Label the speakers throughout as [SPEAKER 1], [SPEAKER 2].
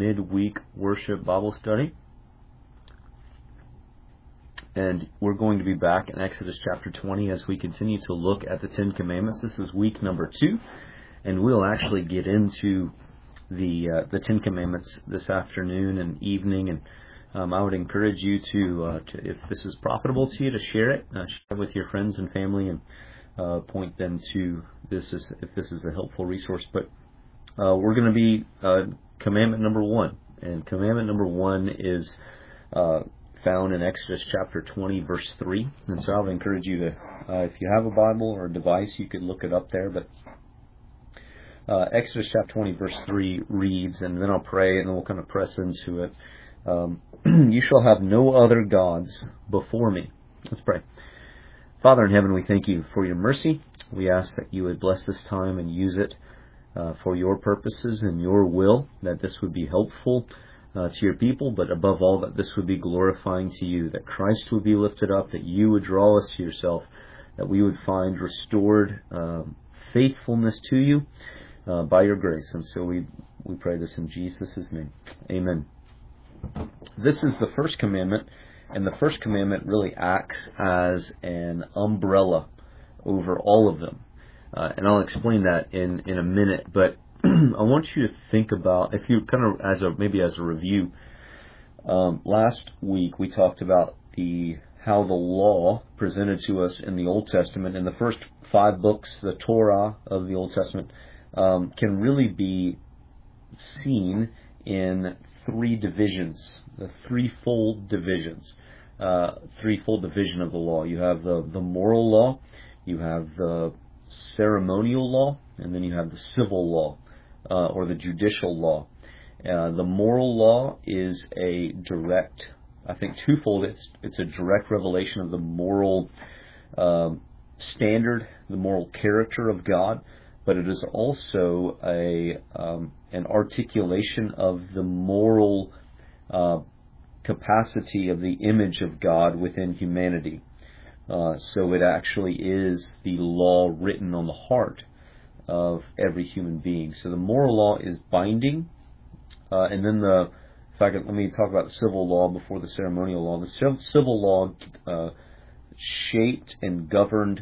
[SPEAKER 1] midweek worship Bible study. And we're going to be back in Exodus chapter 20 as we continue to look at the Ten Commandments. This is week number 2, and we'll actually get into the Ten Commandments this afternoon and evening. And I would encourage you to, if this is profitable to you, to share it with your friends and family, and point them to this if this is a helpful resource. But we're going to be commandment number 1, and commandment number 1 is found in Exodus chapter 20, verse 3. And so I would encourage you to, if you have a Bible or a device, you could look it up there. But Exodus chapter 20, verse 3 reads, and then I'll pray, and then we'll kind of press into it. You shall have no other gods before me. Let's pray. Father in heaven, we thank you for your mercy. We ask that you would bless this time and use it for your purposes and your will, that this would be helpful to your people, but above all, that this would be glorifying to you, that Christ would be lifted up, that you would draw us to yourself, that we would find restored faithfulness to you by your grace. And so we pray this in Jesus' name. Amen. This is the first commandment, and the first commandment really acts as an umbrella over all of them. And I'll explain that in a minute, but I want you to think about, if you kind of, maybe as a review, last week we talked about how the law presented to us in the Old Testament, in the first 5 books, the Torah of the Old Testament, can really be seen in 3 divisions, the threefold divisions, threefold division of the law. You have the moral law, you have the ceremonial law, and then you have the civil law, or the judicial law. The moral law is a direct, I think twofold. It's a direct revelation of the moral standard, the moral character of God, but it is also an articulation of the moral capacity of the image of God within humanity. So it actually is the law written on the heart of every human being. So the moral law is binding, and then let me talk about the civil law before the ceremonial law. The civil law shaped and governed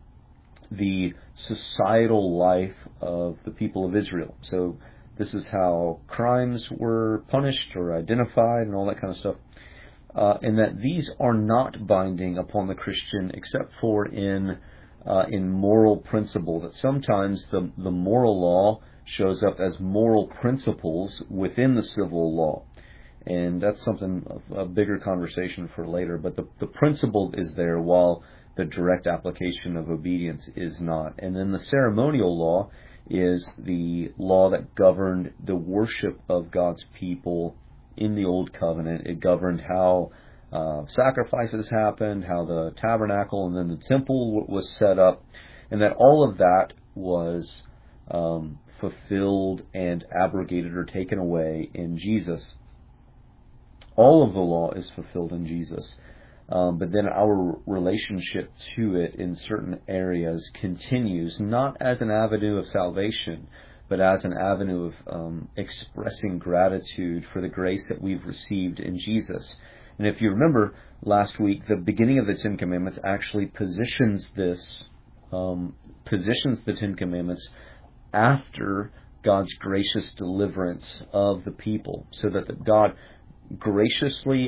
[SPEAKER 1] the societal life of the people of Israel. So this is how crimes were punished or identified and all that kind of stuff. And that these are not binding upon the Christian except for in moral principle. That sometimes the moral law shows up as moral principles within the civil law. And that's something of a bigger conversation for later. But the principle is there while the direct application of obedience is not. And then the ceremonial law is the law that governed the worship of God's people in the Old Covenant. It governed how sacrifices happened, how the tabernacle and then the temple was set up, and that all of that was fulfilled and abrogated or taken away in Jesus. All of the law is fulfilled in Jesus. But then our relationship to it in certain areas continues, not as an avenue of salvation, but as an avenue of expressing gratitude for the grace that we've received in Jesus. And if you remember last week, the beginning of the Ten Commandments actually positions the Ten Commandments after God's gracious deliverance of the people, so that God graciously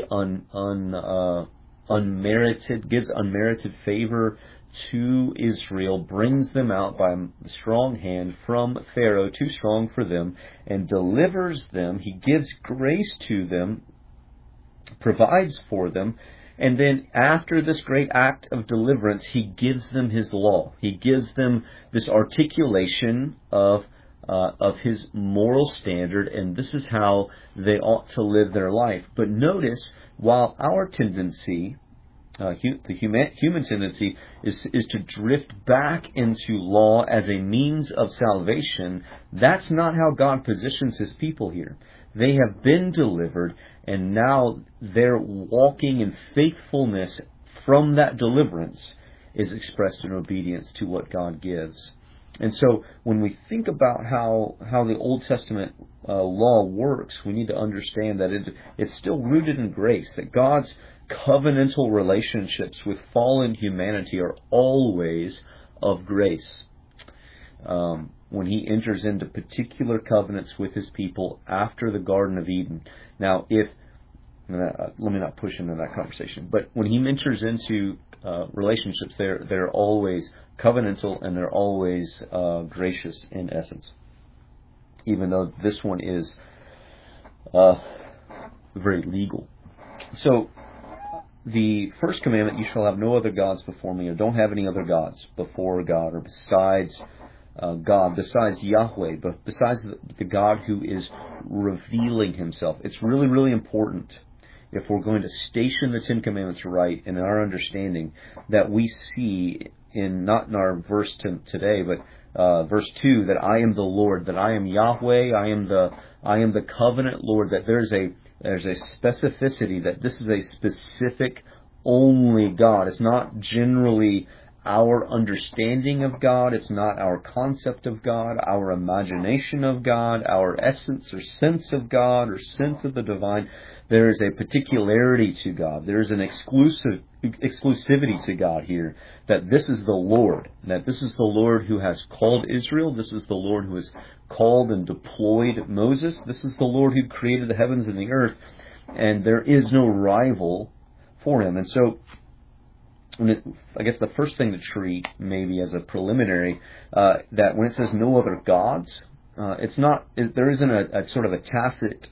[SPEAKER 1] gives unmerited favor to Israel, brings them out by a strong hand from Pharaoh, too strong for them, and delivers them. He gives grace to them, provides for them, and then after this great act of deliverance, He gives them His law. He gives them this articulation of His moral standard, and this is how they ought to live their life. But notice, while our tendency, the human tendency, is to drift back into law as a means of salvation, that's not how God positions His people here. They have been delivered, and now their walking in faithfulness from that deliverance is expressed in obedience to what God gives. And so when we think about how the Old Testament law works, we need to understand that it's still rooted in grace, that God's covenantal relationships with fallen humanity are always of grace. When he enters into particular covenants with his people after the Garden of Eden. Now, let me not push into that conversation, but when he enters into relationships, they're always covenantal and they're always gracious in essence, even though this one is very legal. So the first commandment, you shall have no other gods before me, or don't have any other gods before God or besides God, besides Yahweh, but besides the God who is revealing himself. It's really, really important, if we're going to station the Ten Commandments right in our understanding, that we see not in our verse today, but verse 2, that I am the Lord, that I am Yahweh, I am the covenant Lord, that there's a specificity, that this is a specific only God. It's not generally our understanding of God. It's not our concept of God, our imagination of God, our essence or sense of God or sense of the divine. There is a particularity to God. There is an exclusivity to God here, that this is the Lord, that this is the Lord who has called Israel. This is the Lord who has called and deployed Moses. This is the Lord who created the heavens and the earth, and there is no rival for him. And so I guess the first thing to treat, maybe as a preliminary, that when it says no other gods, there isn't a sort of a tacit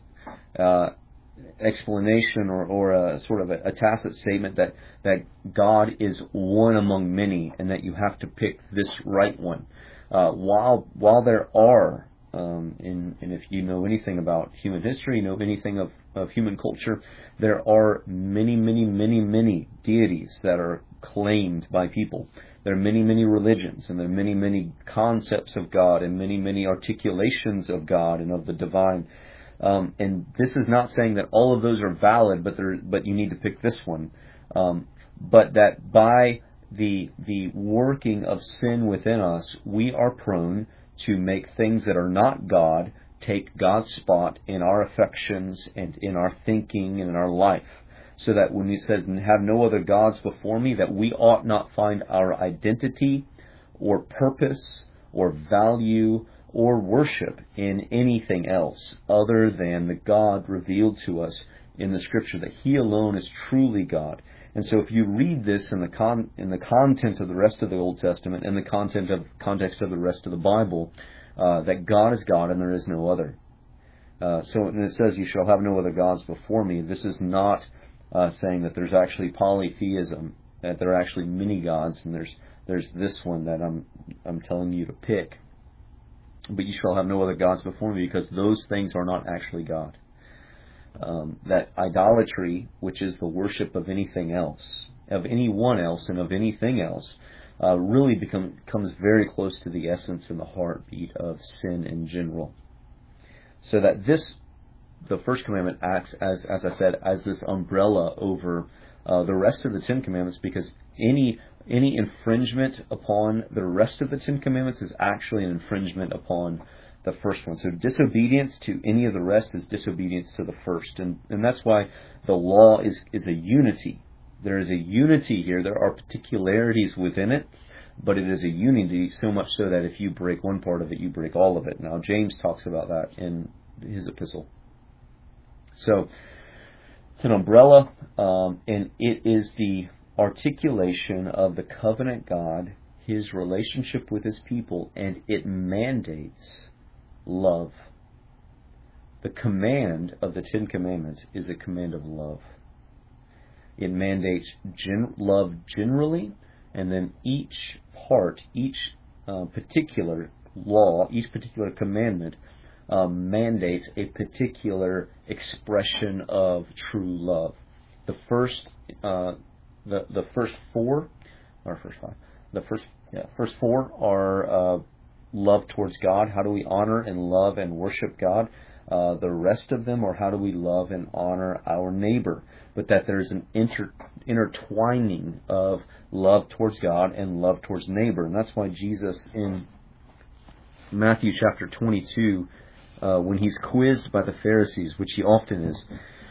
[SPEAKER 1] explanation or a sort of a tacit statement that God is one among many and that you have to pick this right one. While there are, and if you know anything about human history, you know anything of human culture, there are many, many, many, many deities that are claimed by people. There are many, many religions, and there are many, many concepts of God, and many, many articulations of God and of the divine. And this is not saying that all of those are valid, but you need to pick this one. But that by the working of sin within us, we are prone to make things that are not God take God's spot in our affections and in our thinking and in our life. So that when he says, have no other gods before me, that we ought not find our identity or purpose or value or worship in anything else other than the God revealed to us in the Scripture, that he alone is truly God. And so if you read this in the content of the rest of the Old Testament and the context of the rest of the Bible, that God is God and there is no other. So when it says, you shall have no other gods before me, this is not saying that there's actually polytheism, that there are actually many gods, and there's this one that I'm telling you to pick. But you shall have no other gods before me, because those things are not actually God. That idolatry, which is the worship of anything else, of anyone else and of anything else, really comes very close to the essence and the heartbeat of sin in general. So that the first commandment acts as I said, as this umbrella over the rest of the Ten Commandments, because any infringement upon the rest of the Ten Commandments is actually an infringement upon the first one. So disobedience to any of the rest is disobedience to the first. And that's why the law is a unity. There is a unity here. There are particularities within it, but it is a unity, so much so that if you break one part of it, you break all of it. Now, James talks about that in his epistle. So it's an umbrella, and it is the articulation of the covenant God, his relationship with his people, and it mandates love. The command of the Ten Commandments is a command of love. It mandates love generally, and then each part, each particular law, each particular commandment mandates a particular expression of true love. The first four are love towards God. How do we honor and love and worship God? The rest of them are how do we love and honor our neighbor. But that there's an intertwining of love towards God and love towards neighbor. And that's why Jesus in Matthew chapter 22, when he's quizzed by the Pharisees, which he often is.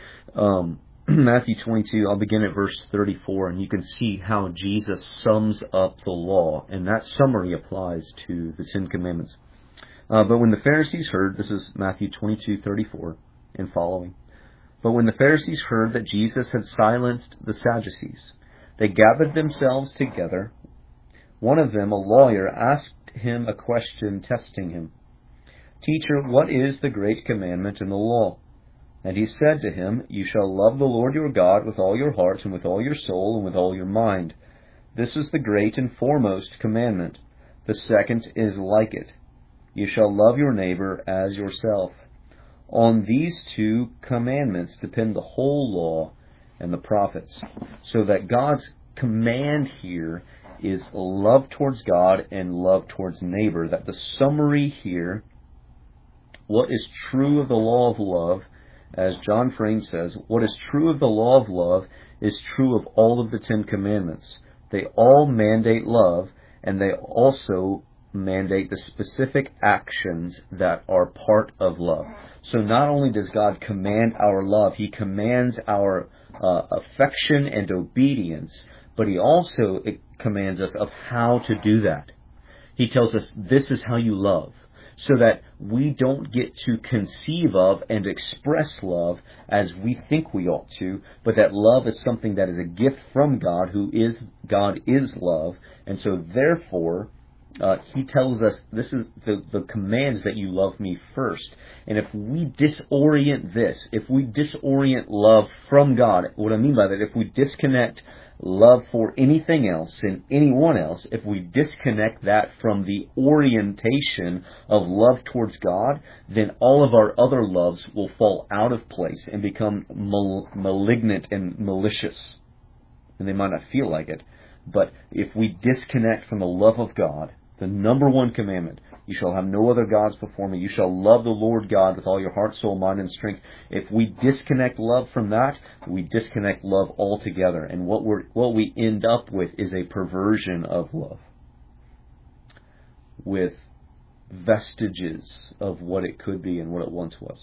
[SPEAKER 1] Matthew 22, I'll begin at verse 34, and you can see how Jesus sums up the law, and that summary applies to the Ten Commandments. But when the Pharisees heard, this is Matthew 22:34 and following, but when the Pharisees heard that Jesus had silenced the Sadducees, they gathered themselves together. One of them, a lawyer, asked him a question, testing him. "Teacher, what is the great commandment in the law?" And he said to him, "You shall love the Lord your God with all your heart and with all your soul and with all your mind. This is the great and foremost commandment. The second is like it. You shall love your neighbor as yourself. On these two commandments depend the whole law and the prophets." So that God's command here is love towards God and love towards neighbor. That the summary here, what is true of the law of love, as John Frame says, what is true of the law of love is true of all of the Ten Commandments. They all mandate love, and they also mandate the specific actions that are part of love. So not only does God command our love, He commands our affection and obedience, but He also commands us of how to do that. He tells us this is how you love, so that we don't get to conceive of and express love as we think we ought to, but that love is something that is a gift from God, God is love, and so therefore He tells us this is the commands that you love me first. And if we disorient this, if we disorient love from God, what I mean by that, if we disconnect love for anything else and anyone else, if we disconnect that from the orientation of love towards God, then all of our other loves will fall out of place and become malignant and malicious. And they might not feel like it. But if we disconnect from the love of God, the number one commandment, you shall have no other gods before me. You shall love the Lord God with all your heart, soul, mind, and strength. If we disconnect love from that, we disconnect love altogether. And what we end up with is a perversion of love, with vestiges of what it could be and what it once was.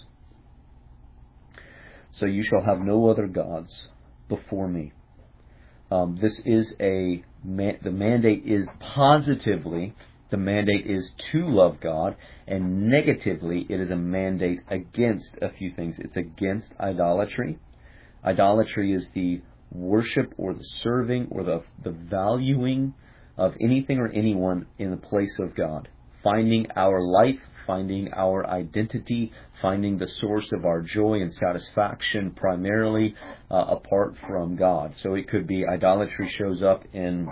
[SPEAKER 1] So you shall have no other gods before me. This is the mandate is positively, the mandate is to love God, and negatively, it is a mandate against a few things. It's against idolatry. Idolatry is the worship or the serving or the valuing of anything or anyone in the place of God. Finding our life, finding our identity, finding the source of our joy and satisfaction primarily apart from God. So it could be idolatry shows up in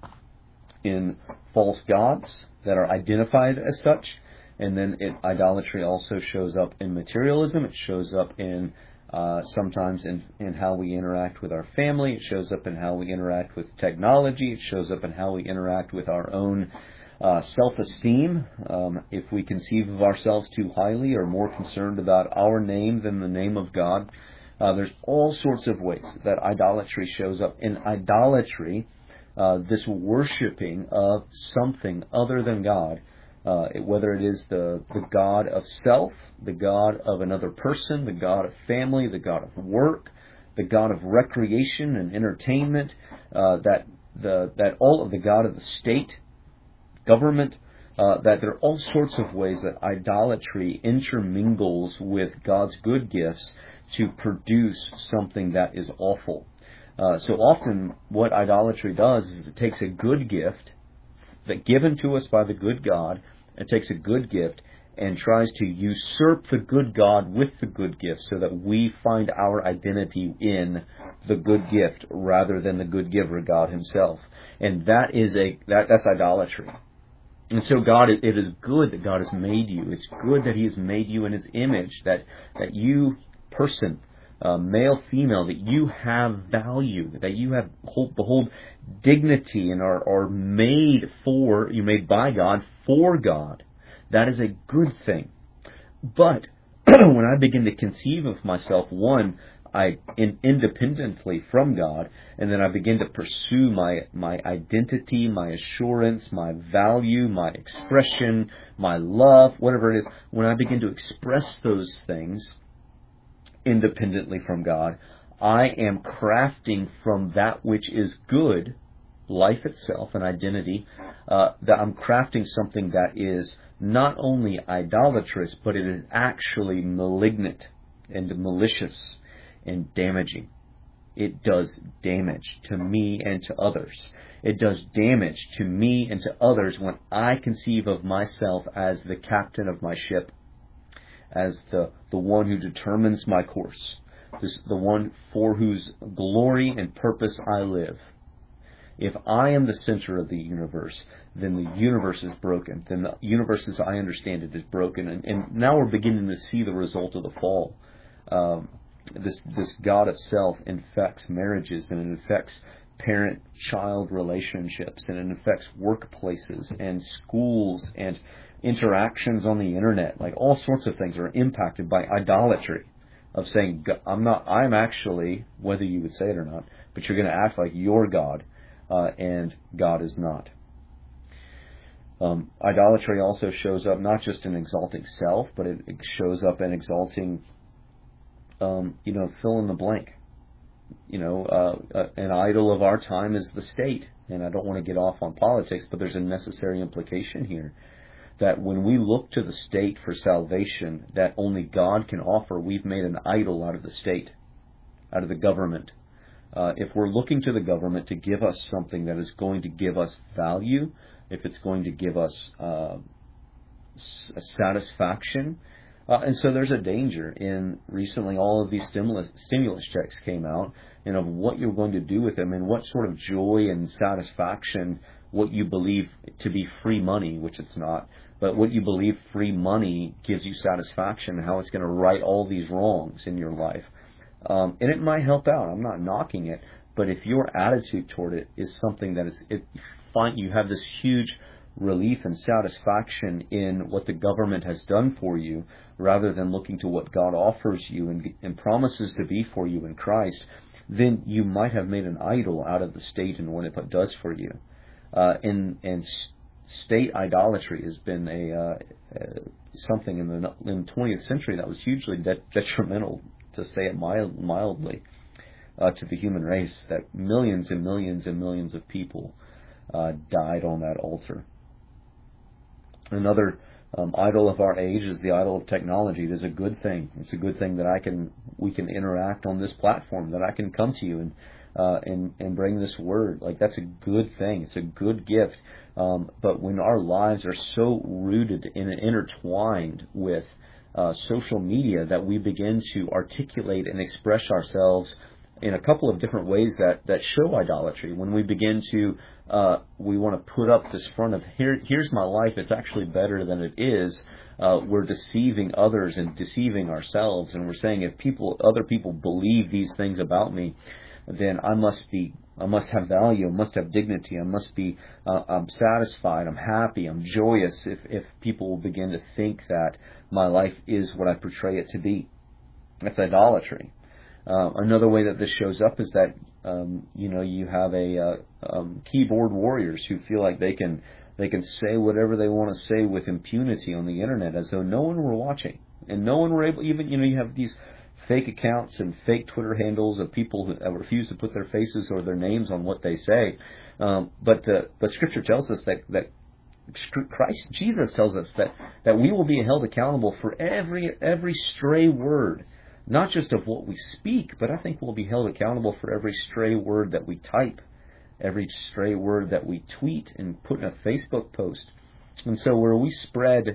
[SPEAKER 1] false gods that are identified as such, and then idolatry also shows up in materialism. It shows up in sometimes in how we interact with our family. It shows up in how we interact with technology. It shows up in how we interact with our own self-esteem. If we conceive of ourselves too highly or more concerned about our name than the name of God, there's all sorts of ways that idolatry shows up. In idolatry, this worshiping of something other than God, whether it is the God of self, the God of another person, the God of family, the God of work, the God of recreation and entertainment, that all of the God of the state, government, that there are all sorts of ways that idolatry intermingles with God's good gifts to produce something that is awful. So often what idolatry does is it takes a good gift that given to us by the good God, it takes a good gift and tries to usurp the good God with the good gift so that we find our identity in the good gift rather than the good giver, God Himself. And that's idolatry. And so it is good that God has made you. It's good that He has made you in His image, that you, person, male, female, that you have value, that you have behold dignity and are made you're made by God for God. That is a good thing. But when I begin to conceive of myself, one, independently from God, and then I begin to pursue my identity, my assurance, my value, my expression, my love, whatever it is, when I begin to express those things independently from God, I am crafting from that which is good, life itself, and identity, that I'm crafting something that is not only idolatrous, but it is actually malignant and malicious and damaging. It does damage to me and to others. It does damage to me and to others when I conceive of myself as the captain of my ship, as the one who determines my course, the one for whose glory and purpose I live. If I am the center of the universe, then the universe is broken. Then the universe as I understand it is broken. And now we're beginning to see the result of the fall. This God of self infects marriages, and it affects parent-child relationships, and it affects workplaces and schools and interactions on the internet. Like, all sorts of things are impacted by idolatry of saying, I'm actually, whether you would say it or not, but you're going to act like you're God, and God is not. Idolatry also shows up not just in exalting self, but it shows up in exalting, fill in the blank. An idol of our time is the state. And I don't want to get off on politics, but there's a necessary implication here. That when we look to the state for salvation that only God can offer, we've made an idol out of the state, out of the government. If we're looking to the government to give us something that is going to give us value, if it's going to give us satisfaction, and so there's a danger in recently all of these stimulus checks came out, and of what you're going to do with them, and what sort of joy and satisfaction, what you believe to be free money, which it's not, but what you believe free money gives you satisfaction, and how it's going to right all these wrongs in your life. And it might help out. I'm not knocking it, but if your attitude toward it is something that you have this huge relief and satisfaction in what the government has done for you, rather than looking to what God offers you and promises to be for you in Christ, then you might have made an idol out of the state and what it does for you. And state idolatry has been something in the 20th century that was hugely detrimental, to say it mildly, to the human race, that millions and millions and millions of people died on that altar. Another idol of our age is the idol of technology. It is a good thing. It's a good thing that we can interact on this platform, that I can come to you and bring this word. Like, that's a good thing. It's a good gift. But when our lives are so rooted and intertwined with social media that we begin to articulate and express ourselves in a couple of different ways that show idolatry. When we begin to, we want to put up this front of, here's my life, it's actually better than it is. We're deceiving others and deceiving ourselves, and we're saying if other people believe these things about me, then I must have value, I must have dignity, I'm satisfied, I'm happy, I'm joyous if people will begin to think that my life is what I portray it to be. That's idolatry. Another way that this shows up is that you have keyboard warriors who feel like they can say whatever they want to say with impunity on the internet, as though no one were watching and no one were able. Even you have these fake accounts and fake Twitter handles of people who refuse to put their faces or their names on what they say. But Scripture tells us that Christ Jesus tells us that we will be held accountable for every stray word. Not just of what we speak, but I think we'll be held accountable for every stray word that we type, every stray word that we tweet and put in a Facebook post. And so where we spread,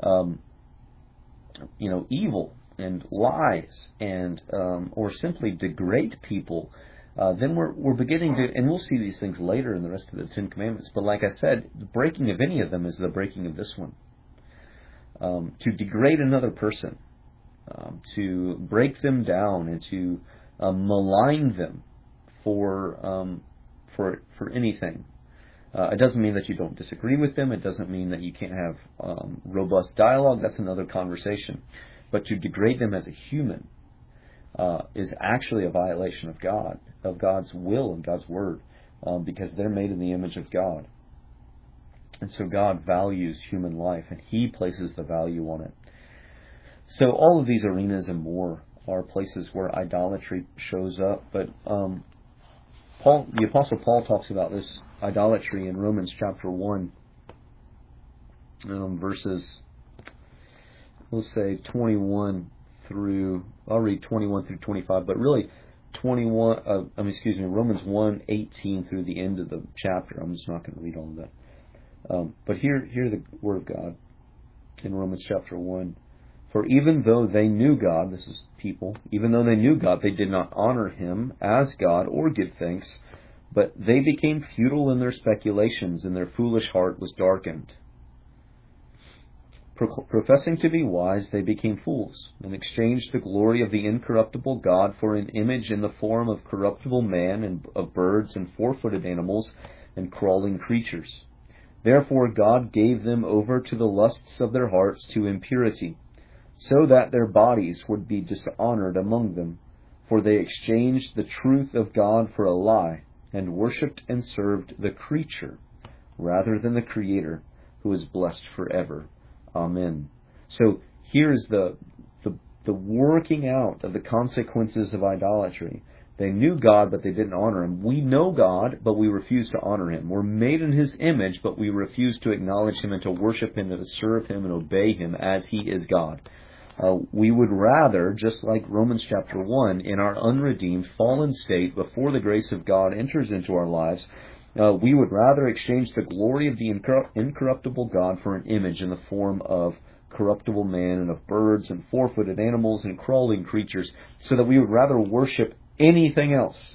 [SPEAKER 1] evil and lies and or simply degrade people, then we're beginning to, and we'll see these things later in the rest of the Ten Commandments. But like I said, the breaking of any of them is the breaking of this one. To degrade another person. To break them down and to malign them for anything. It doesn't mean that you don't disagree with them. It doesn't mean that you can't have robust dialogue. That's another conversation. But to degrade them as a human is actually a violation of God, of God's will and God's word, because they're made in the image of God. And so God values human life, and He places the value on it. So all of these arenas and more are places where idolatry shows up. But the Apostle Paul talks about this idolatry in Romans chapter 1, verses, we'll say 21 through, I'll read 21 through 25, but really Romans 1:18 through the end of the chapter. I'm just not going to read all of that. But hear the word of God in Romans chapter 1. For even though they knew God, this is people, even though they knew God, they did not honor Him as God or give thanks, but they became futile in their speculations, and their foolish heart was darkened. Professing to be wise, they became fools, and exchanged the glory of the incorruptible God for an image in the form of corruptible man, and of birds, and four-footed animals, and crawling creatures. Therefore God gave them over to the lusts of their hearts to impurity, so that their bodies would be dishonored among them. For they exchanged the truth of God for a lie, and worshipped and served the creature rather than the Creator, who is blessed forever. Amen. So here's the working out of the consequences of idolatry. They knew God, but they didn't honor Him. We know God, but we refuse to honor Him. We're made in His image, but we refuse to acknowledge Him and to worship Him and to serve Him and obey Him as He is God. We would rather, just like Romans chapter 1, in our unredeemed, fallen state, before the grace of God enters into our lives, we would rather exchange the glory of the incorruptible God for an image in the form of corruptible man and of birds and four-footed animals and crawling creatures, so that we would rather worship anything else.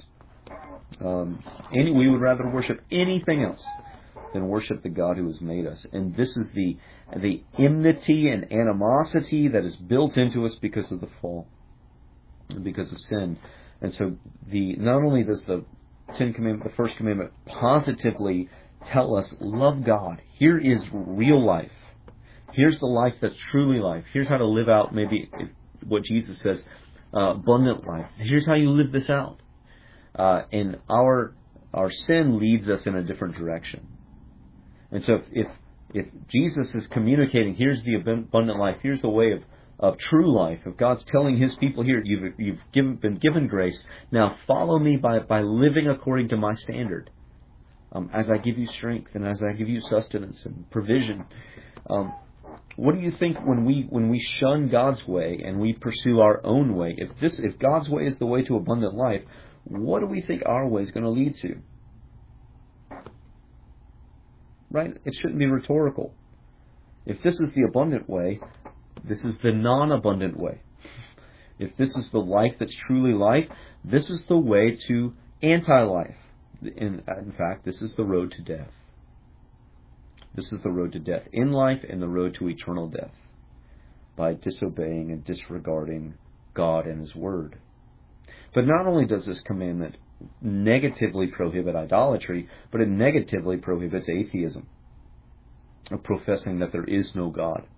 [SPEAKER 1] We would rather worship anything else than worship the God who has made us. And this is the enmity and animosity that is built into us because of the fall, because of sin. And so not only does the first commandment positively tell us, love God. Here is real life. Here's the life that's truly life. Here's how to live out maybe what Jesus says, abundant life. Here's how you live this out. And our sin leads us in a different direction. And so if Jesus is communicating, here's the abundant life, here's the way of true life, if God's telling His people here, you've been given grace, now follow me by living according to my standard, as I give you strength and as I give you sustenance and provision. What do you think when we shun God's way and we pursue our own way? If God's way is the way to abundant life, what do we think our way is going to lead to? Right? It shouldn't be rhetorical. If this is the abundant way, this is the non-abundant way. If this is the life that's truly life, this is the way to anti-life. In fact, this is the road to death. This is the road to death in life and the road to eternal death, by disobeying and disregarding God and His Word. But not only does this commandment negatively prohibit idolatry, but it negatively prohibits atheism, of professing that there is no God.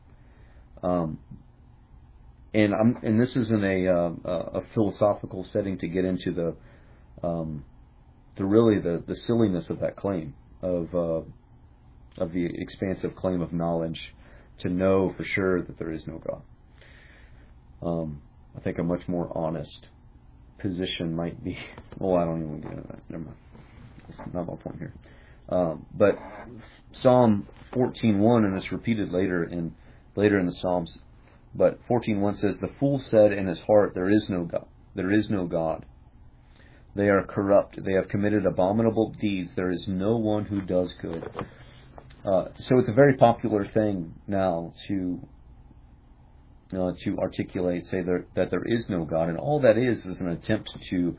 [SPEAKER 1] And this isn't a philosophical setting to get into the silliness of that claim, of the expansive claim of knowledge, to know for sure that there is no God. I think a much more honest position might be, I don't even get into that. Never mind. That's not my point here. But Psalm 14:1, and it's repeated later in the Psalms, but 14:1 says, "The fool said in his heart, there is no God. There is no God. They are corrupt. They have committed abominable deeds. There is no one who does good." So it's a very popular thing now to articulate, say that there is no God, and all that is an attempt to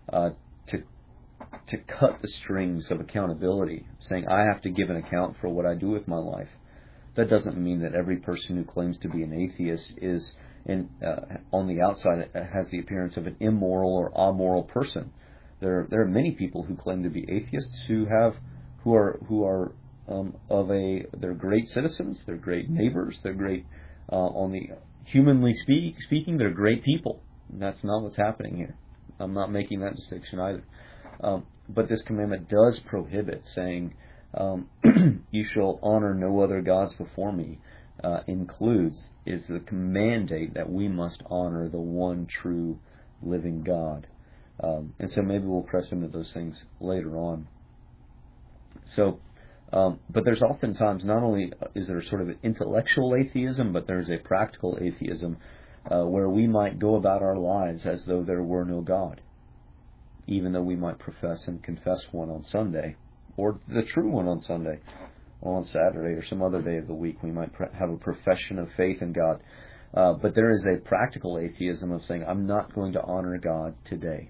[SPEAKER 1] cut the strings of accountability, saying I have to give an account for what I do with my life. That doesn't mean that every person who claims to be an atheist is, on the outside, has the appearance of an immoral or amoral person. There are many people who claim to be atheists who are they're great citizens, they're great neighbors, they're great humanly speaking, they're great people. That's not what's happening here. I'm not making that distinction either. But this commandment does prohibit saying, you shall honor no other gods before me, is the mandate that we must honor the one true living God. And so maybe we'll press into those things later on. So, but there's oftentimes, not only is there sort of an intellectual atheism, but there's a practical atheism where we might go about our lives as though there were no God, even though we might profess and confess one on Sunday, or the true one on Sunday, or on Saturday, or some other day of the week. We might have a profession of faith in God. But there is a practical atheism of saying, I'm not going to honor God today.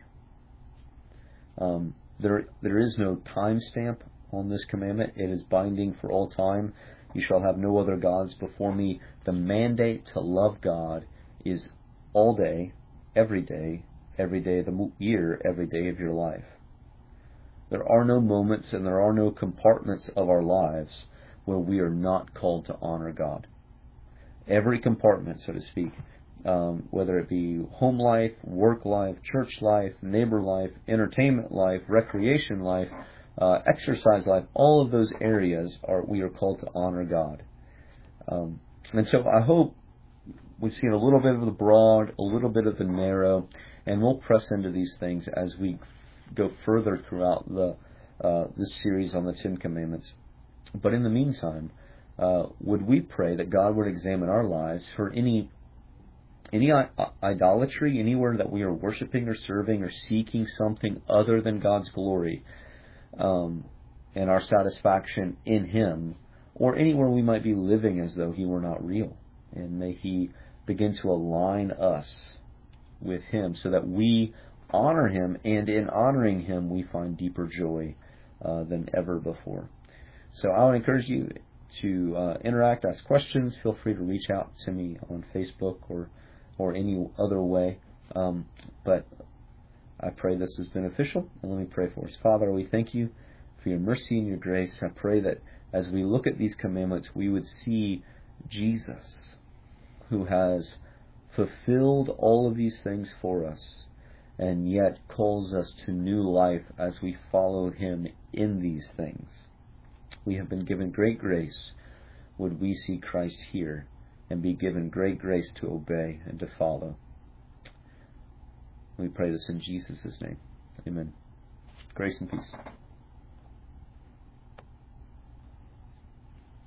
[SPEAKER 1] There is no time stamp on this commandment. It is binding for all time. You shall have no other gods before me. The mandate to love God is all day, every day of the year, every day of your life. There are no moments and there are no compartments of our lives where we are not called to honor God. Every compartment, so to speak, whether it be home life, work life, church life, neighbor life, entertainment life, recreation life, exercise life, all of those areas we are called to honor God. And so I hope we've seen a little bit of the broad, a little bit of the narrow, and we'll press into these things as we go further throughout this series on the Ten Commandments. But in the meantime, would we pray that God would examine our lives for any idolatry, anywhere that we are worshiping or serving or seeking something other than God's glory and our satisfaction in Him, or anywhere we might be living as though He were not real. And may He begin to align us with Him so that we honor Him, and in honoring Him we find deeper joy than ever before. So I would encourage you to interact, ask questions. Feel free to reach out to me on Facebook or any other way. But I pray this is beneficial, and let me pray for us. Father, we thank You for Your mercy and Your grace. I pray that as we look at these commandments, we would see Jesus, who has fulfilled all of these things for us, and yet calls us to new life as we follow Him in these things. We have been given great grace. Would we see Christ here and be given great grace to obey and to follow? We pray this in Jesus' name. Amen. Grace and peace.